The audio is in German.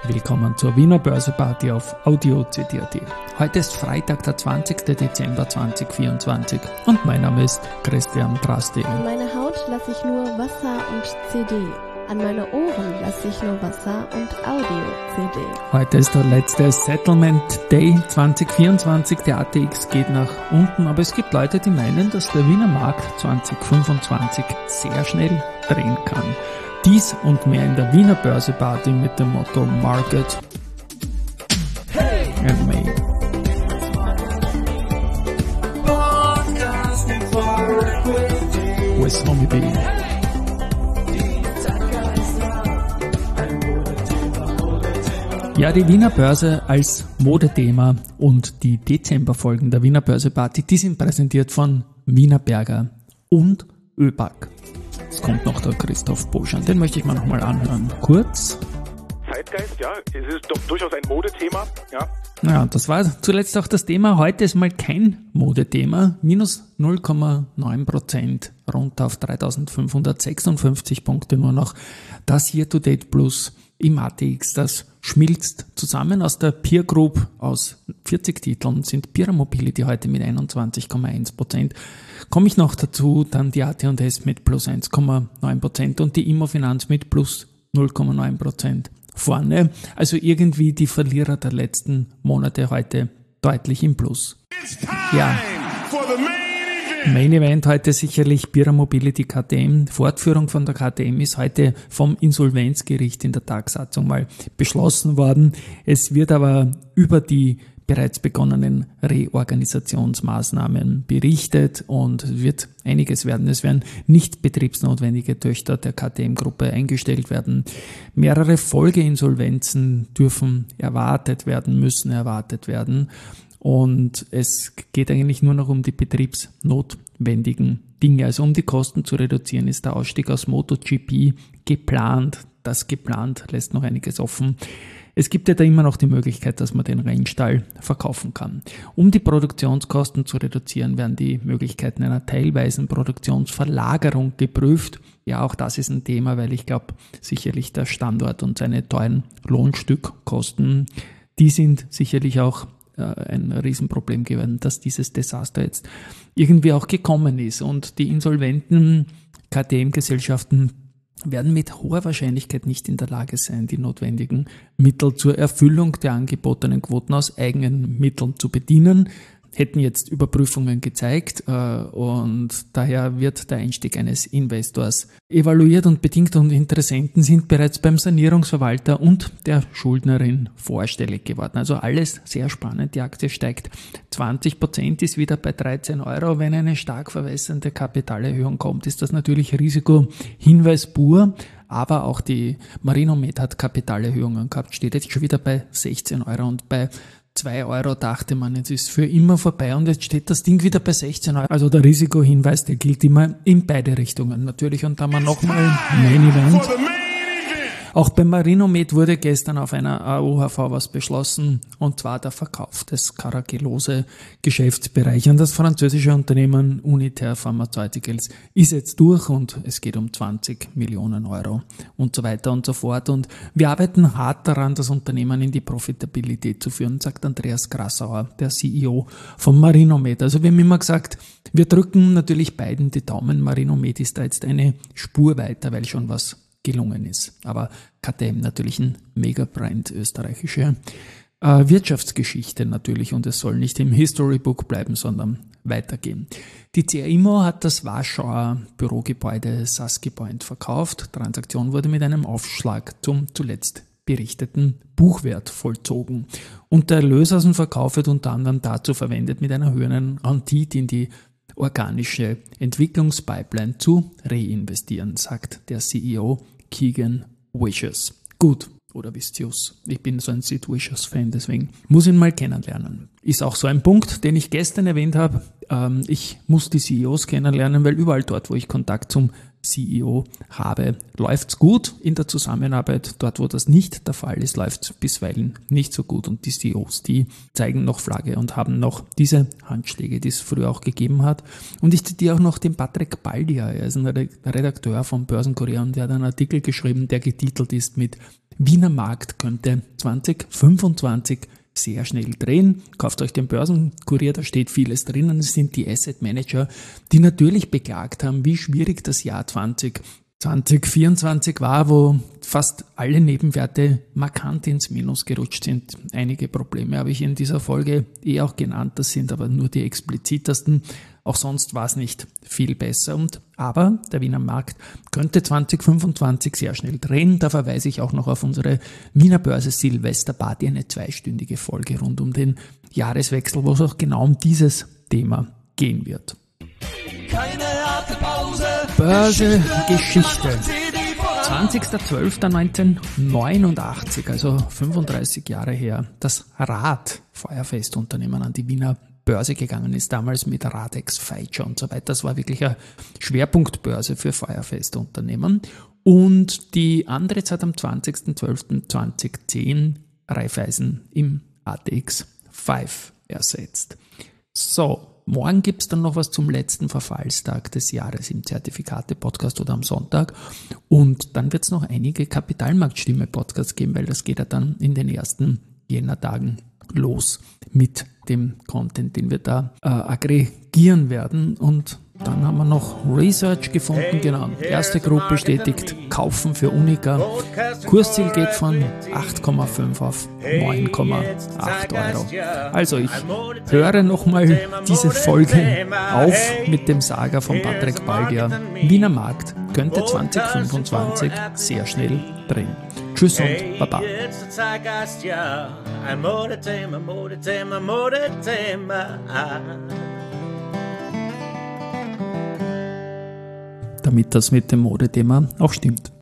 Willkommen zur Wiener Börseparty auf Audio CD.at. Heute ist Freitag, der 20. Dezember 2024 und mein Name ist Christian Drasti. An meine Haut lasse ich nur Wasser und CD. An meine Ohren lasse ich nur Wasser und Audio-CD. Heute ist der letzte Settlement Day 2024. Der ATX geht nach unten, aber es gibt Leute, die meinen, dass der Wiener Markt 2025 sehr schnell drehen kann. Dies und mehr in der Wiener Börseparty mit dem Motto Market and Me. With Tommy B. Ja, die Wiener Börse als Modethema und die Dezemberfolgen der Wiener Börseparty, die sind präsentiert von Wienerberger und ÖBAG. Jetzt kommt noch der Christoph Boschan, den möchte ich mir nochmal anhören. Kurz. Zeitgeist, ja, es ist doch durchaus ein Modethema, ja. Ja, das war zuletzt auch das Thema. Heute ist mal kein Modethema. Minus 0,9%, runter auf 3.556 Punkte nur noch. Das Year-to-Date Plus im ATX, das schmilzt zusammen. Aus der Peer Group aus 40 Titeln sind Pierer Mobility heute mit 21,1%. Komme ich noch dazu, dann die AT&S mit plus 1,9% und die Immofinanz mit plus 0,9% vorne. Also irgendwie die Verlierer der letzten Monate heute deutlich im Plus. Ja. Main Event heute sicherlich Pierer Mobility KTM. Fortführung von der KTM ist heute vom Insolvenzgericht in der Tagsatzung mal beschlossen worden. Es wird aber über die bereits begonnenen Reorganisationsmaßnahmen berichtet und es wird einiges werden. Es werden nicht betriebsnotwendige Töchter der KTM-Gruppe eingestellt werden. Mehrere Folgeinsolvenzen müssen erwartet werden. Und es geht eigentlich nur noch um die betriebsnotwendigen Dinge. Also um die Kosten zu reduzieren, ist der Ausstieg aus MotoGP geplant. Das geplant lässt noch einiges offen. Es gibt ja da immer noch die Möglichkeit, dass man den Rennstall verkaufen kann. Um die Produktionskosten zu reduzieren, werden die Möglichkeiten einer teilweisen Produktionsverlagerung geprüft. Ja, auch das ist ein Thema, weil ich glaube, sicherlich der Standort und seine teuren Lohnstückkosten, die sind sicherlich auch ein Riesenproblem gewesen, dass dieses Desaster jetzt irgendwie auch gekommen ist. Und die insolventen KTM-Gesellschaften werden mit hoher Wahrscheinlichkeit nicht in der Lage sein, die notwendigen Mittel zur Erfüllung der angebotenen Quoten aus eigenen Mitteln zu bedienen. Hätten jetzt Überprüfungen gezeigt und daher wird der Einstieg eines Investors evaluiert und bedingt und Interessenten sind bereits beim Sanierungsverwalter und der Schuldnerin vorstellig geworden. Also alles sehr spannend. Die Aktie steigt 20%, ist wieder bei 13 Euro. Wenn eine stark verwässernde Kapitalerhöhung kommt, ist das natürlich Risikohinweis pur. Aber auch die Marinomed hat Kapitalerhöhungen gehabt, steht jetzt schon wieder bei 16 Euro und bei 2 Euro dachte man, jetzt ist für immer vorbei und jetzt steht das Ding wieder bei 16 Euro. Also der Risikohinweis, der gilt immer in beide Richtungen natürlich. Und da haben wir nochmal Main Event. Auch bei Marinomed wurde gestern auf einer AOHV was beschlossen, und zwar der Verkauf des Carragelose-Geschäftsbereichs an das französische Unternehmen Unitaire Pharmaceuticals ist jetzt durch und es geht um 20 Millionen Euro und so weiter und so fort. Und wir arbeiten hart daran, das Unternehmen in die Profitabilität zu führen, sagt Andreas Grassauer, der CEO von Marinomed. Also wir haben immer gesagt, wir drücken natürlich beiden die Daumen. Marinomed ist da jetzt eine Spur weiter, weil schon was gelungen ist. Aber KTM natürlich ein Mega-Brand, österreichische Wirtschaftsgeschichte natürlich, und es soll nicht im Historybook bleiben, sondern weitergehen. Die CR Immo hat das Warschauer Bürogebäude Saski Point verkauft. Transaktion wurde mit einem Aufschlag zum zuletzt berichteten Buchwert vollzogen. Und der Erlös aus dem Verkauf wird unter anderem dazu verwendet, mit einer höheren Rendite in die organische Entwicklungspipeline zu reinvestieren, sagt der CEO Keegan Wishes. Gut, oder Vicious. Ich bin so ein Sid Vicious-Fan, deswegen muss ich ihn mal kennenlernen. Ist auch so ein Punkt, den ich gestern erwähnt habe. Ich muss die CEOs kennenlernen, weil überall dort, wo ich Kontakt zum CEO habe, läuft's gut in der Zusammenarbeit. Dort, wo das nicht der Fall ist, läuft's bisweilen nicht so gut. Und die CEOs, die zeigen noch Flagge und haben noch diese Handschläge, die es früher auch gegeben hat. Und ich zitiere auch noch den Patrick Baldia. Er ist ein Redakteur vom Börsenkurier und der hat einen Artikel geschrieben, der getitelt ist mit Wiener Markt könnte 2025 sehr schnell drehen. Kauft euch den Börsenkurier, da steht vieles drinnen. Es sind die Asset Manager, die natürlich beklagt haben, wie schwierig das Jahr 2024 war, wo fast alle Nebenwerte markant ins Minus gerutscht sind. Einige Probleme habe ich in dieser Folge auch genannt, das sind aber nur die explizitesten. Auch sonst war es nicht viel besser. Aber der Wiener Markt könnte 2025 sehr schnell drehen. Da verweise ich auch noch auf unsere Wiener Börse Silvesterparty, eine 2-stündige Folge rund um den Jahreswechsel, wo es auch genau um dieses Thema gehen wird. Keine harte Pause. Börse Geschichte. 20.12.1989, also 35 Jahre her, das Rad Feuerfestunternehmen an die Wiener Börse gegangen ist, damals mit Radex, Feitscher und so weiter. Das war wirklich eine Schwerpunktbörse für Feuerfestunternehmen. Und die andere Zeit am 20.12.2010 Raiffeisen im ATX 5 ersetzt. So, morgen gibt es dann noch was zum letzten Verfallstag des Jahres im Zertifikate-Podcast oder am Sonntag. Und dann wird es noch einige Kapitalmarktstimme-Podcasts geben, weil das geht ja dann in den ersten Jännertagen los mit dem Content, den wir da aggregieren werden. Und dann haben wir noch Research gefunden, genau. Erste Gruppe bestätigt, kaufen für Unica. Kursziel geht von 8,5 auf 9,8 Euro. Also ich höre nochmal diese Folge auf mit dem Saga von Patrick Baldia. Wiener Markt könnte 2025 sehr schnell drehen. Tschüss und Baba. Damit das mit dem Modethema auch stimmt.